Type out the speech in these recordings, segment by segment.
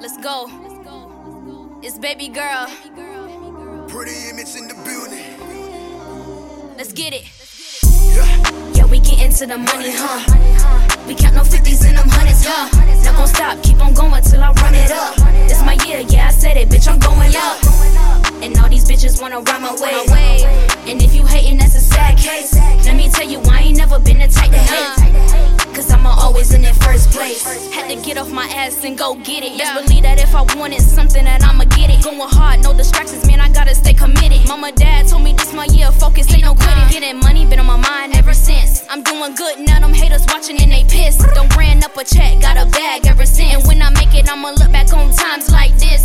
Let's go. It's baby girl. Pretty image in the building. Let's get it. Yeah, we get into the money, huh? We count no 50s and them hundreds, huh? Not gon' stop, keep on going till I run it up. This my year, yeah, I said it, bitch, I'm going up. And all these bitches wanna ride my way. And if you hatin', that's a sad case. Let me tell you, I ain't never been the type to hate. Cause I'm always in that first place. Had to get off my ass and go get it. Just believe that if I wanted something, that I'ma get it. Going hard, no distractions, man, I gotta stay committed. Mama, dad told me this my year, focus, ain't no quitting. Getting money, been on my mind ever since. I'm doing good, now them haters watching and they pissed. Don't ran up a check, got a bag ever since. And when I make it, I'ma look back on times like this.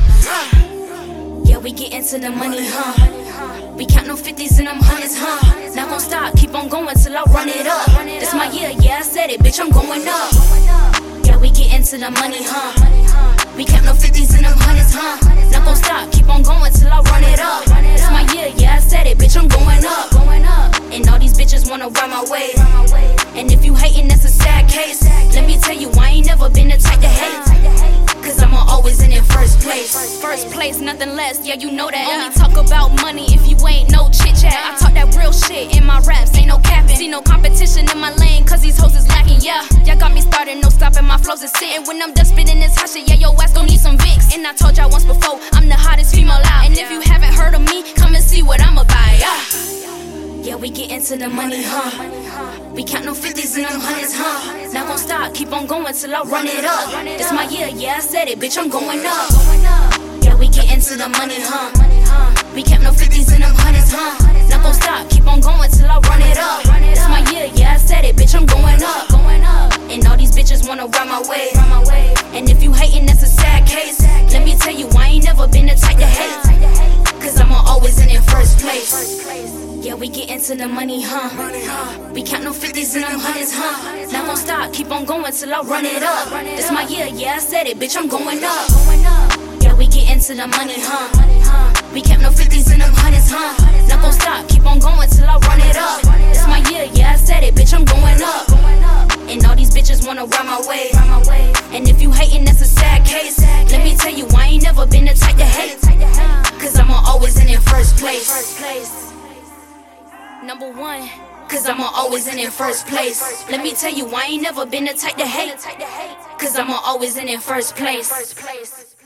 Yeah, we get into the money, huh? We count no 50s and them hundreds, huh? Not gon' stop, keep on going till I run it up. This my year, yeah, I said it, bitch, I'm going up. Yeah, we get into the money, huh? We count no 50s and them hundreds, huh? Not gon' stop, keep on going till I run it up. This my year, yeah, I said it, bitch, I'm going up. And all these bitches wanna ride my way. And if you hatin', that's a sad case. Let me tell you, I ain't never been the type to hate. Cause I'm always in it first place. First place, nothing less, yeah, you know that. Only talk about money if you ain't no chit chat. I talk that real shit in my raps, ain't no capping. See no competition in my lane, cause these hoes is lacking, yeah. Y'all got me started, no stopping, my flows is sitting. When I'm done spitting this hot shit, yeah, your ass gon' need some Vicks. And I told y'all once before, I'm the hottest female out. And if you haven't heard of me, come and see what I'm about, yeah. Yeah, we get into the money, huh? We count no 50s and them hundreds, huh? Not gon' stop, keep on going till I run it up. This my year, yeah, I said it, bitch, I'm going up. Yeah, we get into the money, huh? We count no 50s and them hundreds, huh? Not gon' stop, keep on going till I run it up. This my year, yeah, I said it, bitch, I'm going up. And all these bitches wanna ride my way. And if you hatin', that's a sad case. Let me tell you, I ain't never been the type to hate. Cause I'm always in it first place. Yeah, we get into the money, huh? We count no 50s and them hundreds, huh? Not gon' stop, keep on going till I run it up. This my year, yeah, I said it, bitch, I'm going up. Yeah, we get into the money, huh? We count no 50s and them hundreds, huh? Not gon' stop, keep on going till I run it up. This my year, yeah, I said it, bitch, I'm going up. And all these bitches wanna ride my way. And if you hatin', that's a sad case. Let me tell you, I ain't never been the type to hate. Cause I'm always in it first place. Number one, cause I'm always in it first place. Let me tell you, I ain't never been the type to hate. Cause I'm always in it first place.